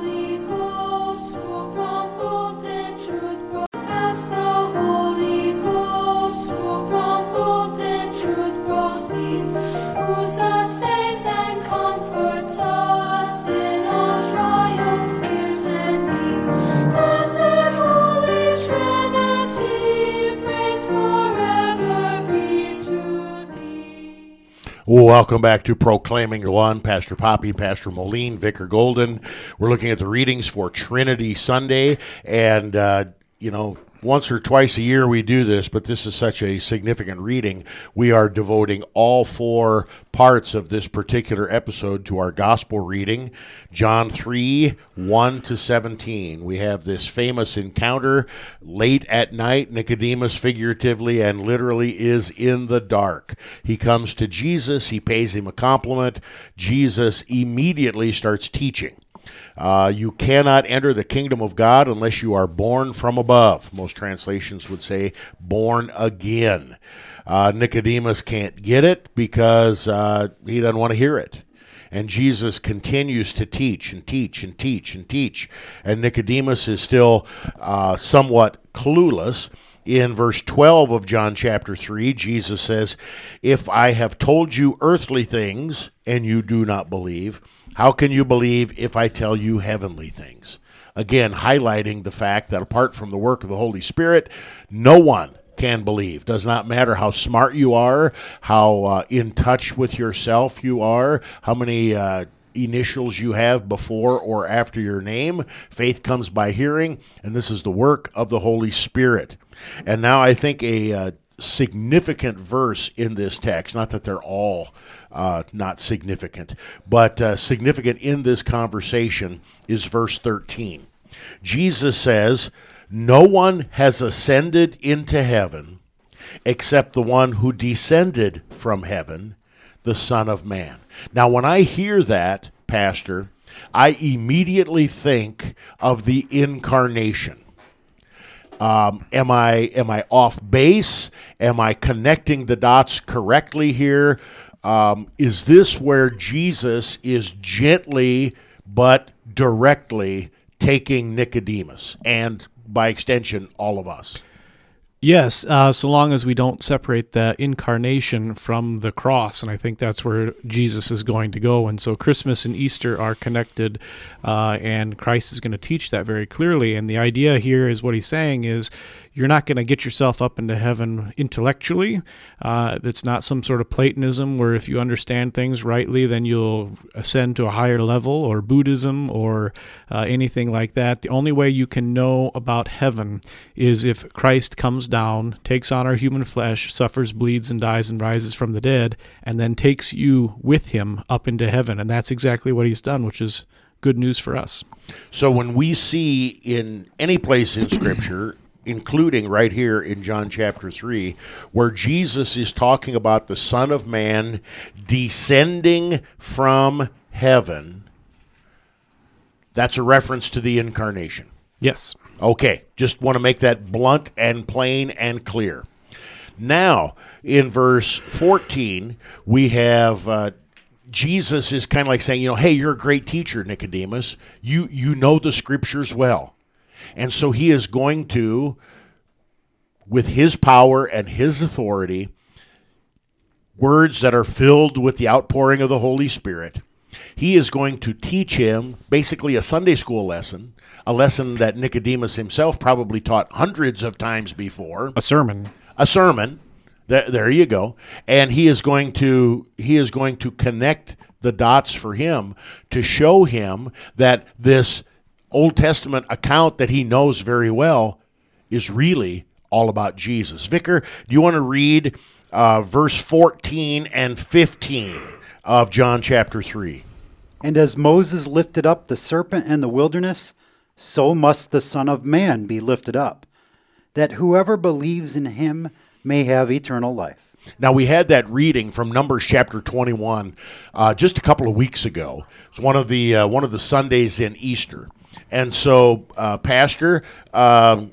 Speaker 2: Welcome back to Proclaiming the One. Pastor Poppy, Pastor Moline, Vicar Golden. We're looking at the readings for Trinity Sunday, and, uh, you know, once or twice a year we do this, but this is such a significant reading. We are devoting all four parts of this particular episode to our gospel reading, John three, one to seventeen. We have this famous encounter late at night. Nicodemus figuratively and literally is in the dark. He comes to Jesus. He pays him a compliment. Jesus immediately starts teaching. Uh, you cannot enter the kingdom of God unless you are born from above. Most translations would say born again. Uh, Nicodemus can't get it because uh, he doesn't want to hear it. And Jesus continues to teach and teach and teach and teach. And Nicodemus is still uh, somewhat clueless. In verse twelve of John chapter three, Jesus says, "If I have told you earthly things and you do not believe, how can you believe if I tell you heavenly things?" Again, highlighting the fact that apart from the work of the Holy Spirit, no one can believe. Does not matter how smart you are, how uh, in touch with yourself you are, how many uh, initials you have before or after your name. Faith comes by hearing, and this is the work of the Holy Spirit. And now I think a uh, significant verse in this text, not that they're all uh, not significant, but uh, significant in this conversation is verse thirteen. Jesus says, "No one has ascended into heaven except the one who descended from heaven, the Son of Man." Now, when I hear that, Pastor, I immediately think of the incarnation. Um, am I am I off base? Am I connecting the dots correctly here? Um, is this where Jesus is gently but directly taking Nicodemus and, by extension, all of us?
Speaker 1: Yes, uh, so long as we don't separate the incarnation from the cross, and I think that's where Jesus is going to go. And so Christmas and Easter are connected, uh, and Christ is going to teach that very clearly. And the idea here is what he's saying is you're not going to get yourself up into heaven intellectually. Uh, it's not some sort of Platonism where if you understand things rightly, then you'll ascend to a higher level, or Buddhism, or uh, anything like that. The only way you can know about heaven is if Christ comes down, takes on our human flesh, suffers, bleeds, and dies, and rises from the dead, and then takes you with him up into heaven. And that's exactly what he's done, which is good news for us.
Speaker 2: So when we see in any place in Scripture, including right here in John chapter three, where Jesus is talking about the Son of Man descending from heaven, that's a reference to the incarnation.
Speaker 1: Yes.
Speaker 2: Okay, just want to make that blunt and plain and clear. Now, in verse fourteen, we have uh, Jesus is kind of like saying, you know, hey, you're a great teacher, Nicodemus. You you know the Scriptures well. And so he is going to, with his power and his authority, words that are filled with the outpouring of the Holy Spirit, he is going to teach him basically a Sunday school lesson, a lesson that Nicodemus himself probably taught hundreds of times before.
Speaker 1: A sermon.
Speaker 2: A sermon. There, there you go. And he is going to he is going to connect the dots for him to show him that this Old Testament account that he knows very well is really all about Jesus. Vicar, do you want to read uh, verse fourteen and fifteen of John chapter three?
Speaker 3: And as Moses lifted up the serpent in the wilderness, so must the Son of Man be lifted up, that whoever believes in him may have eternal life.
Speaker 2: Now, we had that reading from Numbers chapter twenty-one uh, just a couple of weeks ago. It's one of the uh, one of the Sundays in Easter. And so, uh, Pastor, um,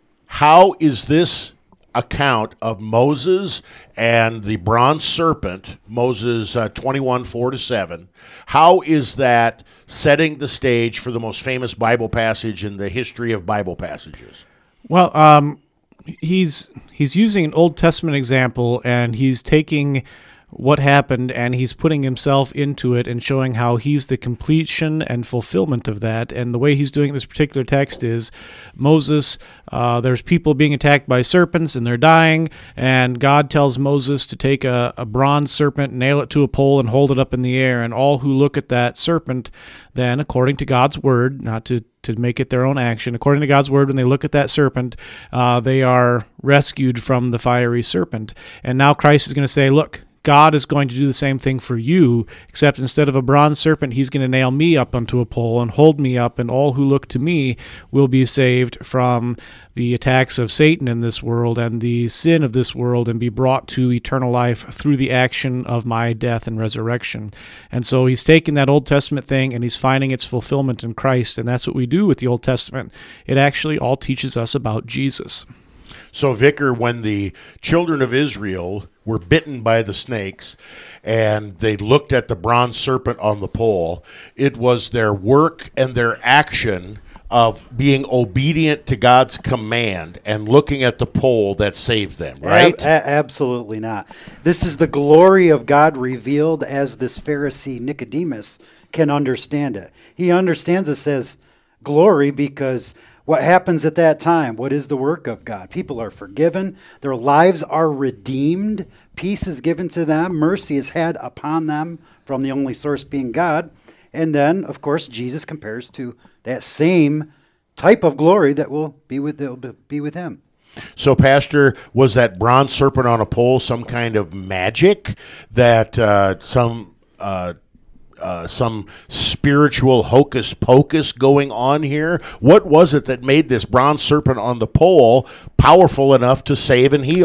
Speaker 2: how is this account of Moses and the bronze serpent, Moses uh, twenty-one, four to seven, how is that setting the stage for the most famous Bible passage in the history of Bible passages?
Speaker 1: Well, um, he's he's using an Old Testament example, and he's taking what happened, and he's putting himself into it and showing how he's the completion and fulfillment of that. And the way he's doing this particular text is Moses, uh, there's people being attacked by serpents, and they're dying, and God tells Moses to take a, a bronze serpent, nail it to a pole, and hold it up in the air. And all who look at that serpent, then, according to God's word, not to to make it their own action, according to God's word, when they look at that serpent, uh, they are rescued from the fiery serpent. And now Christ is going to say, look, God is going to do the same thing for you, except instead of a bronze serpent, he's going to nail me up onto a pole and hold me up, and all who look to me will be saved from the attacks of Satan in this world and the sin of this world, and be brought to eternal life through the action of my death and resurrection. And so he's taking that Old Testament thing and he's finding its fulfillment in Christ, and that's what we do with the Old Testament. It actually all teaches us about Jesus.
Speaker 2: So, Vicar, when the children of Israel were bitten by the snakes and they looked at the bronze serpent on the pole, it was their work and their action of being obedient to God's command and looking at the pole that saved them, right?
Speaker 3: A- a- absolutely not. This is the glory of God revealed as this Pharisee Nicodemus can understand it. He understands it as glory because what happens at that time? What is the work of God? People are forgiven. Their lives are redeemed. Peace is given to them. Mercy is had upon them from the only source being God. And then, of course, Jesus compares to that same type of glory that will be with, that will be with him.
Speaker 2: So, Pastor, was that bronze serpent on a pole some kind of magic that uh, some... Uh, Uh, some spiritual hocus pocus going on here? What was it that made this bronze serpent on the pole powerful enough to save and heal?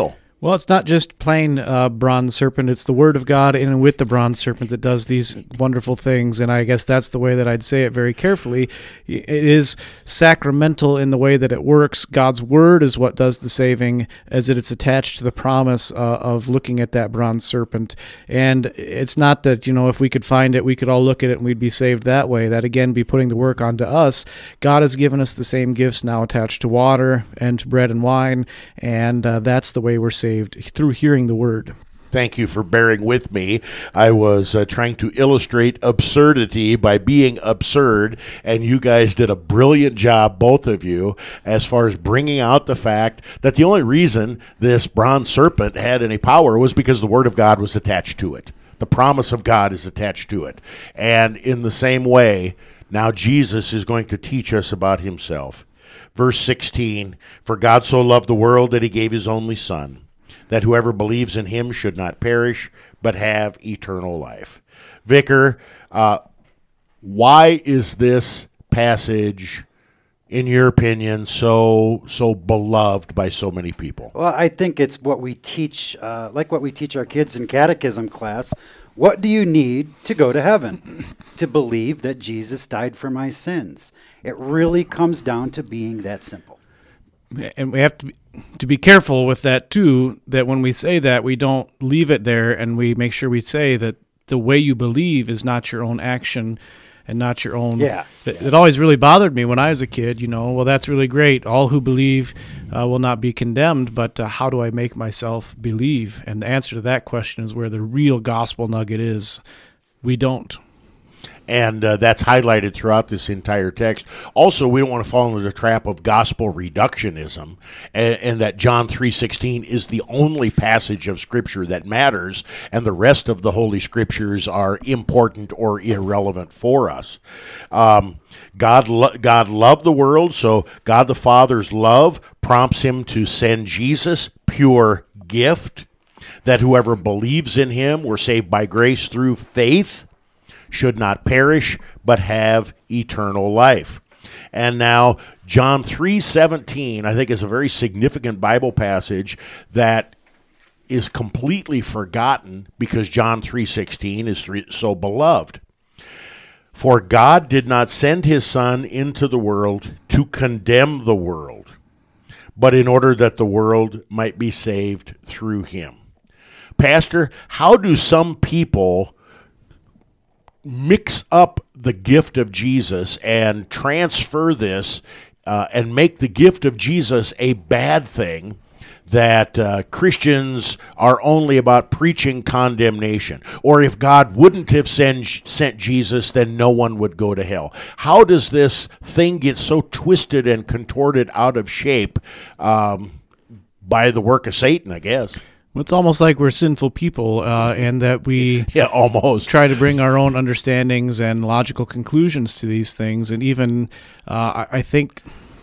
Speaker 1: Well, it's not just plain uh, bronze serpent. It's the Word of God in and with the bronze serpent that does these wonderful things, and I guess that's the way that I'd say it very carefully. It is sacramental in the way that it works. God's Word is what does the saving, as it is attached to the promise uh, of looking at that bronze serpent. And it's not that, you know, if we could find it, we could all look at it and we'd be saved that way. That, again, be putting the work onto us. God has given us the same gifts now attached to water and to bread and wine, and uh, that's the way we're saved. Saved through hearing the word.
Speaker 2: Thank you for bearing with me. I was uh, trying to illustrate absurdity by being absurd, and you guys did a brilliant job, both of you, as far as bringing out the fact that the only reason this bronze serpent had any power was because the Word of God was attached to it. The promise of God is attached to it. And in the same way, now Jesus is going to teach us about himself. Verse sixteen, "For God so loved the world that he gave his only Son, that whoever believes in him should not perish, but have eternal life." Vicar, uh, why is this passage, in your opinion, so so beloved by so many people?
Speaker 3: Well, I think it's what we teach, uh, like what we teach our kids in catechism class. What do you need to go to heaven? To believe that Jesus died for my sins. It really comes down to being that simple.
Speaker 1: And we have to be, to be careful with that, too, that when we say that, we don't leave it there, and we make sure we say that the way you believe is not your own action and not your own.
Speaker 3: Yes,
Speaker 1: It,
Speaker 3: yes.
Speaker 1: it always really bothered me when I was a kid, you know, well, that's really great. All who believe uh, will not be condemned, but uh, how do I make myself believe? And the answer to that question is where the real gospel nugget is. We don't.
Speaker 2: And uh, that's highlighted throughout this entire text. Also, we don't want to fall into the trap of gospel reductionism, and, and that John three sixteen is the only passage of Scripture that matters, and the rest of the Holy Scriptures are important or irrelevant for us. Um, God, lo- God loved the world, so God the Father's love prompts him to send Jesus, pure gift, that whoever believes in him were saved by grace through faith, should not perish, but have eternal life. And now, John three seventeen, I think, is a very significant Bible passage that is completely forgotten because John three sixteen is so beloved. "For God did not send his Son into the world to condemn the world, but in order that the world might be saved through him." Pastor, how do some people mix up the gift of Jesus and transfer this uh, and make the gift of Jesus a bad thing, that uh, Christians are only about preaching condemnation, or if God wouldn't have send, sent Jesus, then no one would go to hell? How does this thing get so twisted and contorted out of shape um, by the work of Satan, I guess?
Speaker 1: It's almost like we're sinful people, uh, and that we
Speaker 2: yeah, almost
Speaker 1: try to bring our own understandings and logical conclusions to these things. And even, uh, I, I think,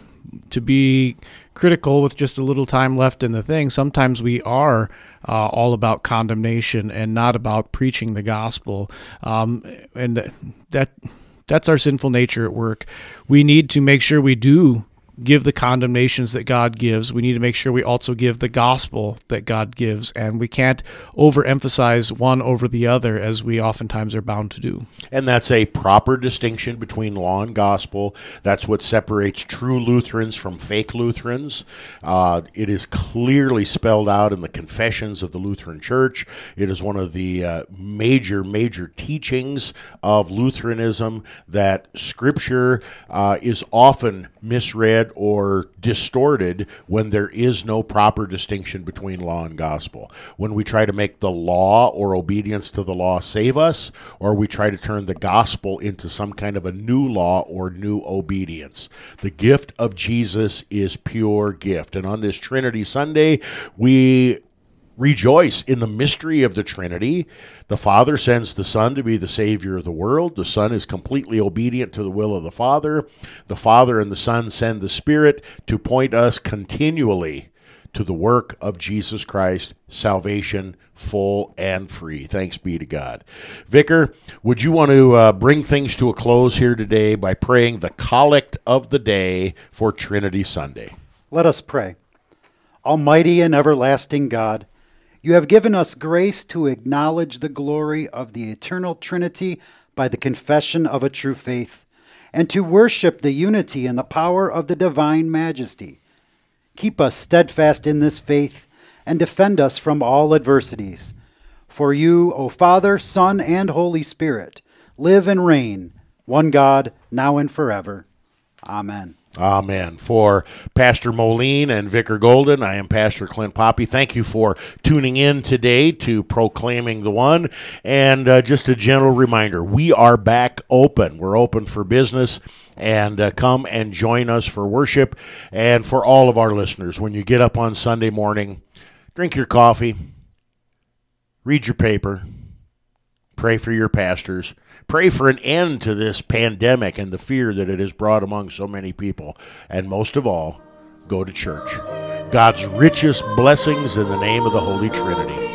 Speaker 1: to be critical with just a little time left in the thing, sometimes we are uh, all about condemnation and not about preaching the gospel. Um, and that that's our sinful nature at work. We need to make sure we do give the condemnations that God gives. We need to make sure we also give the gospel that God gives, and we can't overemphasize one over the other as we oftentimes are bound to do.
Speaker 2: And that's a proper distinction between law and gospel. That's what separates true Lutherans from fake Lutherans. Uh, it is clearly spelled out in the Confessions of the Lutheran Church. It is one of the uh, major, major teachings of Lutheranism that Scripture uh, is often misread or distorted when there is no proper distinction between law and gospel. When we try to make the law or obedience to the law save us, or we try to turn the gospel into some kind of a new law or new obedience. The gift of Jesus is pure gift. And on this Trinity Sunday, we rejoice in the mystery of the Trinity. The Father sends the Son to be the Savior of the world. The Son is completely obedient to the will of the Father. The Father and the Son send the Spirit to point us continually to the work of Jesus Christ, salvation full and free. Thanks be to God. Vicar, would you want to uh, bring things to a close here today by praying the collect of the day for Trinity Sunday?
Speaker 3: Let us pray. Almighty and everlasting God, You have given us grace to acknowledge the glory of the eternal Trinity by the confession of a true faith, and to worship the unity and the power of the divine majesty. Keep us steadfast in this faith, and defend us from all adversities. For you, O Father, Son, and Holy Spirit, live and reign, one God, now and forever. Amen.
Speaker 2: Amen. For Pastor Moline and Vicar Golden, I am Pastor Clint Poppy. Thank you for tuning in today to Proclaiming the One. And uh, just a gentle reminder, we are back open. We're open for business. And uh, come and join us for worship. And for all of our listeners, when you get up on Sunday morning, drink your coffee, read your paper, pray for your pastors, pray for an end to this pandemic and the fear that it has brought among so many people. And most of all, go to church. God's richest blessings in the name of the Holy Trinity.